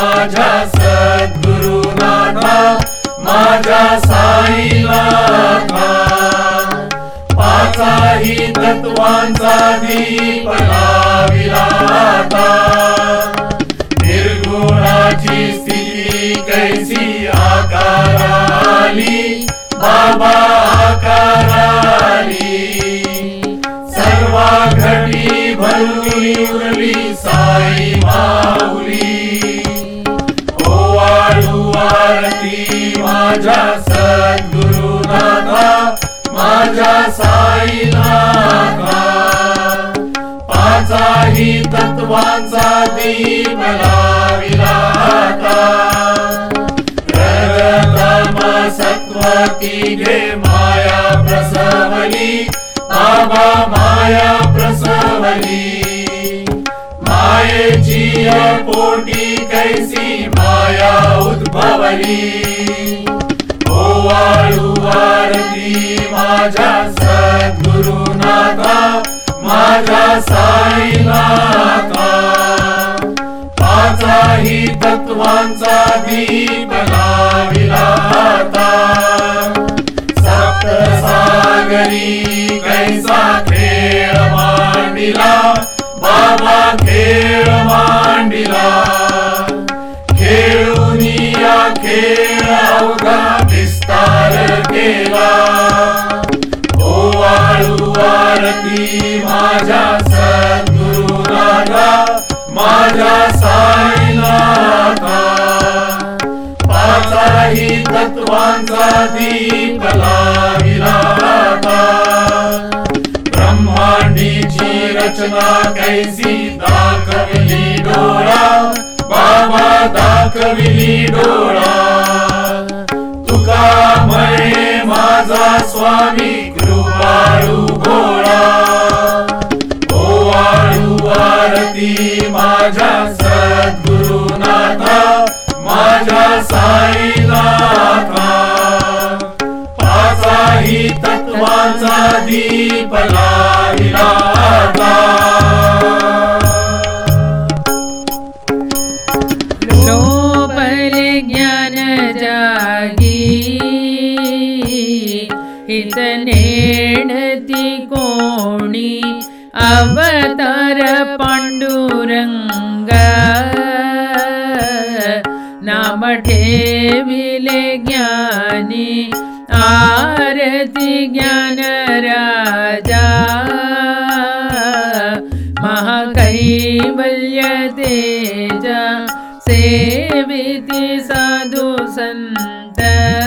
माझ्या सद्गुरुनाथा माझ्या साईनाथा पाचाही तत्वांचा दीप लाविला आता निर्गुणाची स्थिती कैसी आकाराली बाबा आकाराली सर्वा घटी भरुनी उरली साई माऊली ओवाळू आरती माझ्या सद्गुरुनाथा माझ्या साईनाथा पाचाही तत्वांचा दीप लाविला आता रजतम सत्व तिघे माया प्रसवली बाबा माया प्रसवली मायेची पोटी कैसी माया उद्भवली ओवाळू आरती माझ्या सद्गुरुनाथा माझ्या साईनाथा पाचाही तत्वांचा दीप लाविला आता सप्तसागरी कैसा खेळ मांडिला बाबा खेळ मांडिला खेळून या खेळ अवघा विस्तार केला ओवाळू आरती माझ्या सद्गुरुनाथा माझ्या साईनाथा पाचाही तत्वांचा दीप लाविला आता ब्रह्मांडीची रचना कैसी दाखवली डोळा बाबा दाखविली डोळा तुका म्हणे माझा स्वामी कृपाळू भोळा ओवाळू आरती माझ्या सद्गुरुनाथा माझ्या साईनाथा पाचाही तत्वांचा दीप लाविला आता लोपले ज्ञान जागी हित नेणती कोणी अवतार पांडुरंगा नाम ठेविले ज्ञानी आरती ज्ञान राजा महाकैवल्य तेजा सेविती साधु संत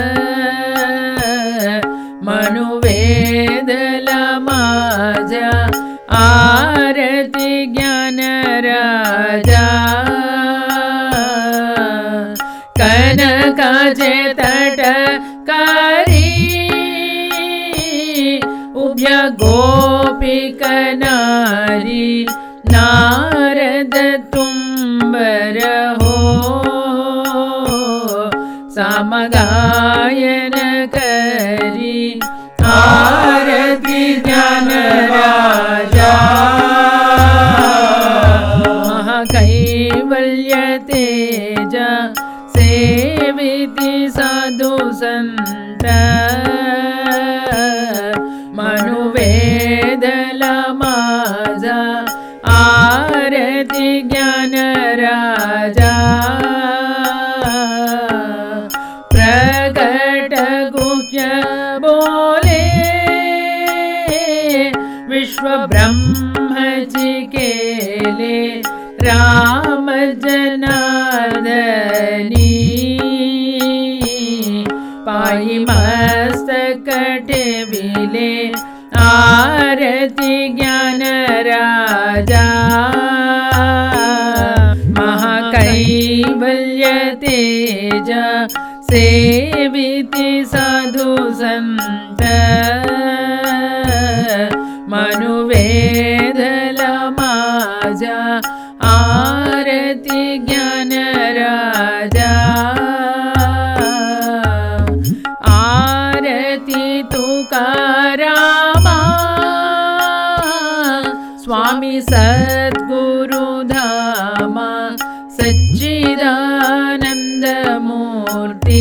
मनुवेदला माझ्या आरती ज्ञान राजा कनकाचे तटकारी उभ्या गोपिकनारी नारद तुंबर हो सामगायन करी आरती ज्ञान राजा महाकैवल्य तेजा सेविती साधु संत मनुवेदला माझा आरती ज्ञान राजा प्रकट गुह्य बोले विश्व ब्रह्मजी केले राम जनार्दनी पायी मस्तक ठेविले आरती ज्ञान राजा महाकैवल्य तेजा सेविती साधु संत मनुवेदला माझ्या आरती ज्ञान राजा आरती तुकारामा स्वामी सद्गुरुधामा सच्ची सच्चिदानन्दमूर्ति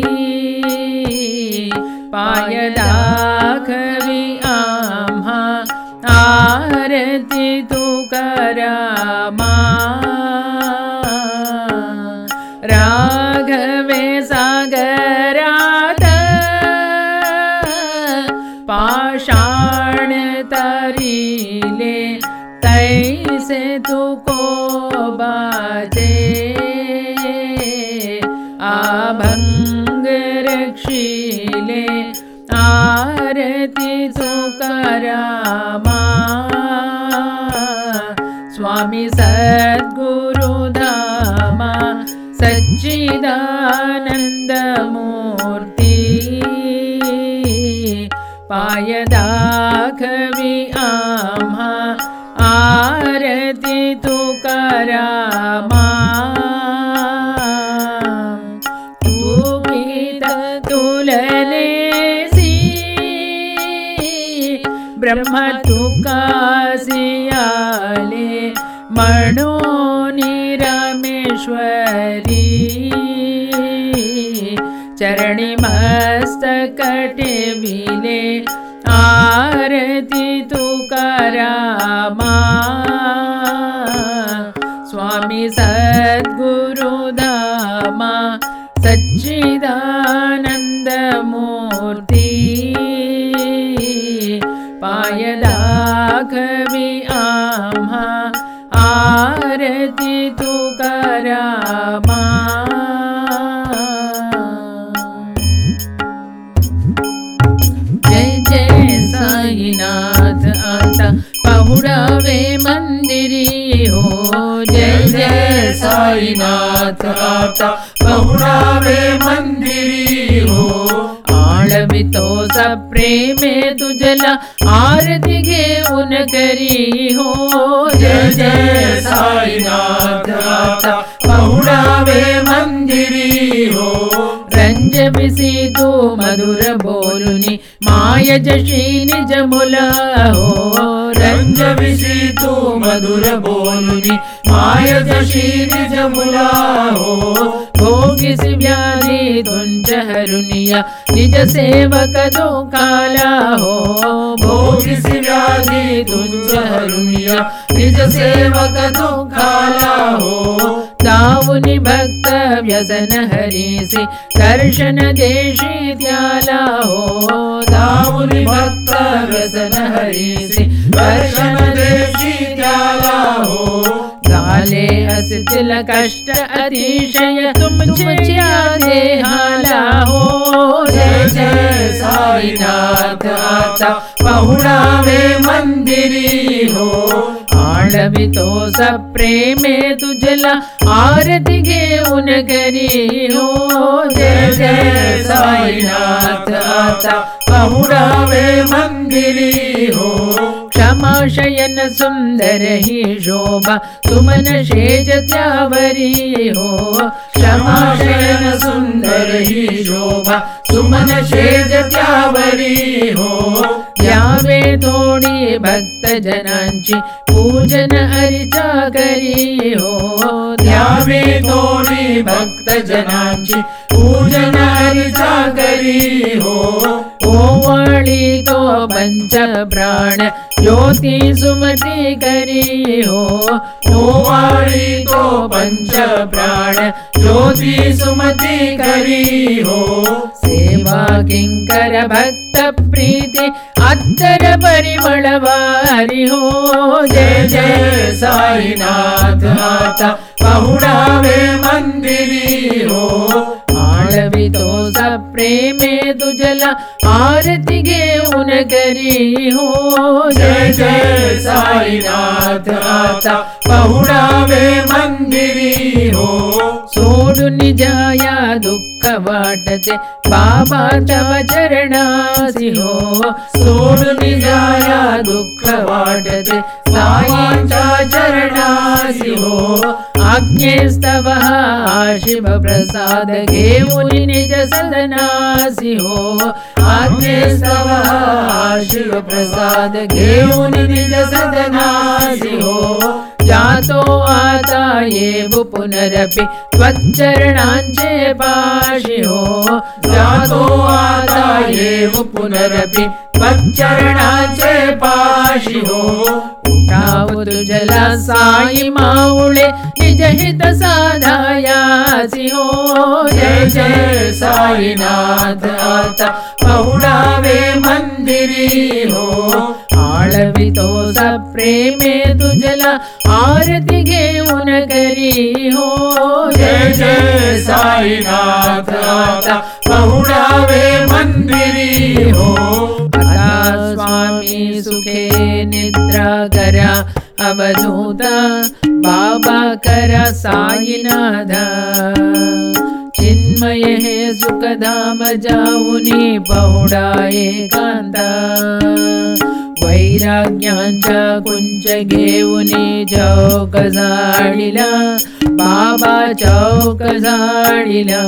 पाय दाखवी आम्हा आरती तुकारामा राघवे सागरात पाषाण तरिले तैसे तुको बाजे आभंग रक्षिले आरती तुकारामा स्वामी सद्गुरु धामा सच्चिदानन्दमूर्ति पाय दाखवी आम्हा आरती तुकारामा तुलनेसी ब्रह्म तुकासियाले म्हणूनि रामेश्वरी चरणी मस्तक टेविले आरती तुकारामा स्वामी सद्गुरु धामा सच्चिदानन्दमूर्ति पाय दाखवी आम्हा आरती तुकारामा जय जय साईनाथ आता पहुड़ावे मंदिरी हो जय जय साईनाथ आता पहुड़ावे मंदिरी हो आळवितो सप्रेमे तुझला आरती घेऊन करी हो जय जय साईनाथ आता पहुड़ावे मंदिरी हो रंज बिसी तू मधुर बोलुनी माय जशी निज मुला हो रंज बिसी तू मधुर बोलुनी माय जशी निज मुला हो भोगिसी व्याधि तुंज हरुनिया निज सेवक दो काला हो भोगिसी व्याधि तुंज हरुनिया निज सेवक दो काला हो दावुनि भक्त व्यसन हरिसी दर्शन देशी त्याला हो दावुनि भक्त व्यसन हरिसी दर्शन देशी त्याला हो झाले असतील कष्ट अतिशय तुमच्या देहाला हो जय जय साईनाथ आता पहुड़ावे मंदिरी हो आळवितो सप्रेमे तुझला आरती घेऊन करी हो जय जय साईनाथ आता पहुड़ावे मंदिरी हो क्षमा शयन सुंदर ही शोभा सुमन शेज त्यावरी हो क्षमा शयन सुंदर ही शोभा सुमन शेज त्यावरी हो यावे थोडी भक्त जनांची पूजन अर्चा करी हो यावे थोडी भक्त जनांची पूजन अर्चा करी हो ओवाळी तो पंच प्राण ज्योति सुमती करी हो ओवाळी तो पंच प्राण ज्योति सुमती करी हो सेवा किंकर भक्त प्रीति अत्तर परिमळवारी हो जय जय साईनाथ आता पहुड़ावे मंदिरी हो आळवितो सप्रेमे तुझला आरती घेऊन करी हो जय जय साईनाथ आता पहुड़ावे मंदिरी हो सोडून जाया दुःख वाटते बाबाच्या चरणासी हो सोडून जाया दुःख वाटते साईंच्या चरणासी हो आज्ञेस्तव शिव प्रसाद घेऊन निज सदनासी हो आज्ञेस्तव शिव प्रसाद घेऊन निज सदनासी हो जातो आता येव पुनरपि त्वच्चरणांचे पाशी हो जातो आता येव पुनरपि त्वच्चरणांचे पाशी हो उठाव तुझला साई माऊळे निज हित साधायासी हो जय जय साईनाथ आता पहुडावे मंदिरी हो आळवितो सप्रेमे तुझला आरती घेऊन करी हो जय जय साईनाथ आता पहुडावे मंदिरी हो आता स्वामी सुखे निद्रा करा अवधूता बाबा करा साईनाथा चिन्मय हे सुखधाम जाऊनी पहुडा एकांता वैराग्यांच्या कुंच घेऊनी चौक झाडिला बाबा चौक झाडिला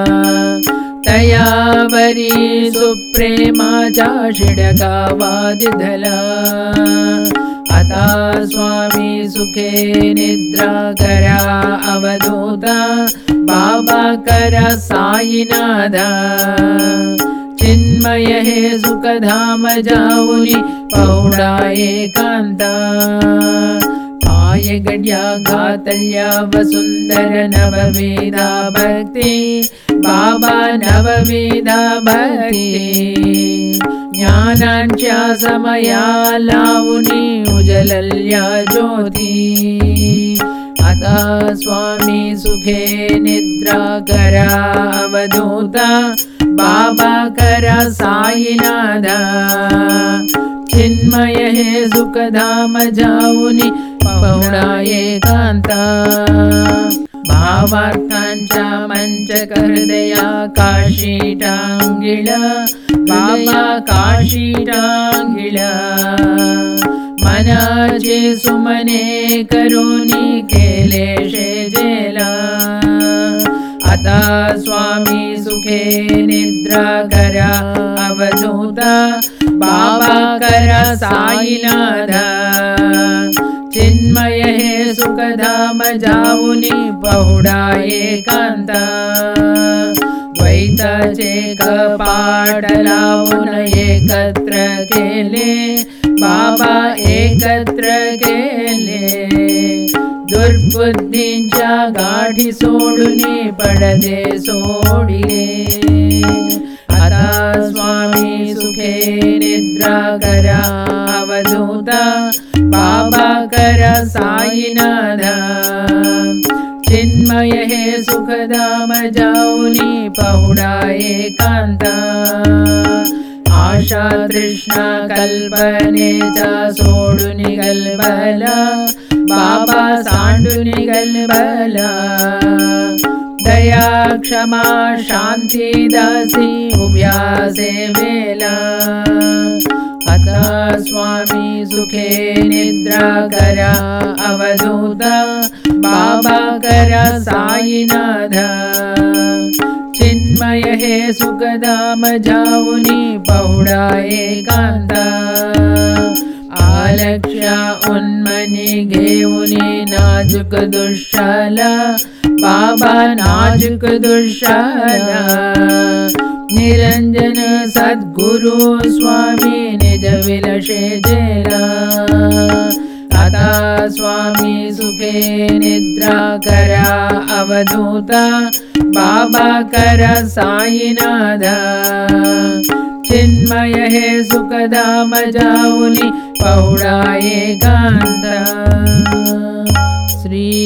तयावरी सुप्रेमाचा शिडका वादिधला आता स्वामी सुखे निद्रा करा अवधूता बाबा करा साईनाथा चिन्मय हे सुखधाम जाऊनी पहुडा एकांता पाय गड्या घातल्या वसुंदर नववेदा भक्ती बाबा नववेदा भक्ती ज्ञानांच्या समया लावूनी उजलल्या ज्योती आता स्वामी सुखे निद्रा करा अवधूता बाबा करा साईनाथा चिन्मय हे सुखधाम जाऊनी पहुडा एकांता भावार्थांच्या मंच हृदया काशी टांगिळ बाबा काशी टांगिळ मनाचे सुमने करुणी केले शेजेला आता स्वामी सुखे निद्रा करा अवधूता बाबा करा साईनाथा चिन्मय हे सुखधाम जाऊनी पहुडा एकांता द्वैताचे कपाट लावून एकत्र केले बाबा एकत्र केले दुर्बुद्धींच्या गाठी सोडून पडदे सोडिले आता स्वामी सुखे निद्रा करा अवधूता बाबा करा साईनाथा चिन्मय हे सुखधाम जाऊनी पहुडा एकांता आशा तृष्णा कल्पनेचा सोडून गलबला बाबा सांडून गलबला दया क्षमा शांती दासी उभ्या सेवेला आता स्वामी सुखे निद्रा करा अवधूता बाबा करा साईनाथा चिन्मय हे सुखधाम जाऊनी पहुडा एकांता आलक्ष्या उन्मनी घेऊनी नाजुक दुःशाला बाबा नाजुक दुःशाला निरंजन सद्गुरु स्वामी निज विलशेजेला आता स्वामी सुखे निद्रा करा अवधूता बाबा करा साईनाथा चिन्मय हे सुखधाम जाऊनी पहुडा एकांता श्री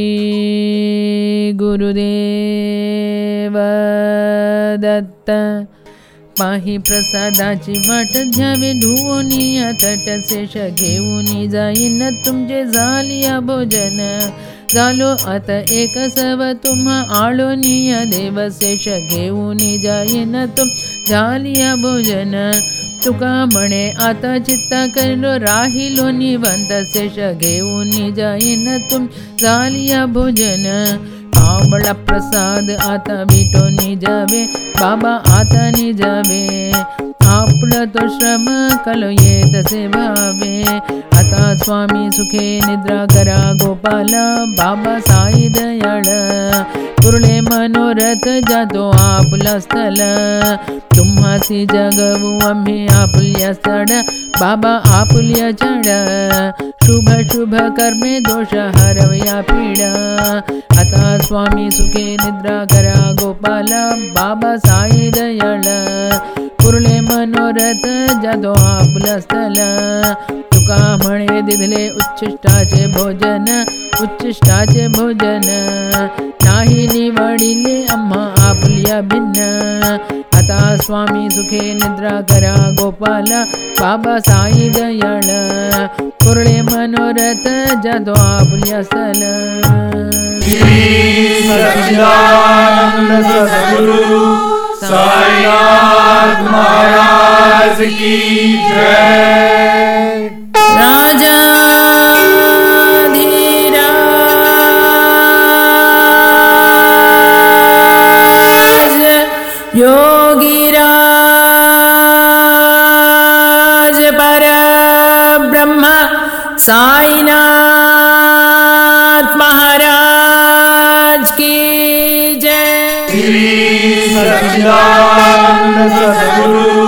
गुरुदेव दत्त पाही प्रसादाची वाट घ्यावे धुवोनी तट शेष घेऊनी जाईन तुमचे झालिया भोजन झालो आता एक सव तुम्हा आळोनिया देव शेष घेऊनी जाईन तुम झालिया भोजन तुका म्हणे आता चित्ता करो राहिलो निवंत शेष घेऊनी जाईन तुम झालिया भोजन आवळा प्रसाद आता भेटो निजावे बाबा आता निजावे आपलं तो श्रम कलयेत से भावे। आता स्वामी सुखे निद्रा करा गोपाल, बाबा साई दयाळ पुरले मनोरथ जातो आपला स्थल। तुम्हासी जगवू आम्ही आपुल्या स्थळ, बाबा आपुल्या चढ। शुभ शुभ कर्मे दोष हरवया पीड, आता स्वामी सुखे निद्रा करा गोपाल, बाबा साई दयाळ पुरले मनोरथ जातो आपला स्थल। तुका म्हणे दिधले उच्छिष्टाचे भोजन, उच्छिष्टाचे भोजन नाही निवडिले आम्हा आपल्या भिन्न। आता स्वामी सुखे निद्रा करा गोपाल, बाबा साई दयाळ पुरले मनोरथ जातो आपल्या स्थल। श्री सच्चिदानंद सद्गुरु साईनाथ महाराज की जय। राजाधिराज योगीराज परब्रह्म साईनाथ महाराज की जय। श्री सच्चिदानंद सद्गुरु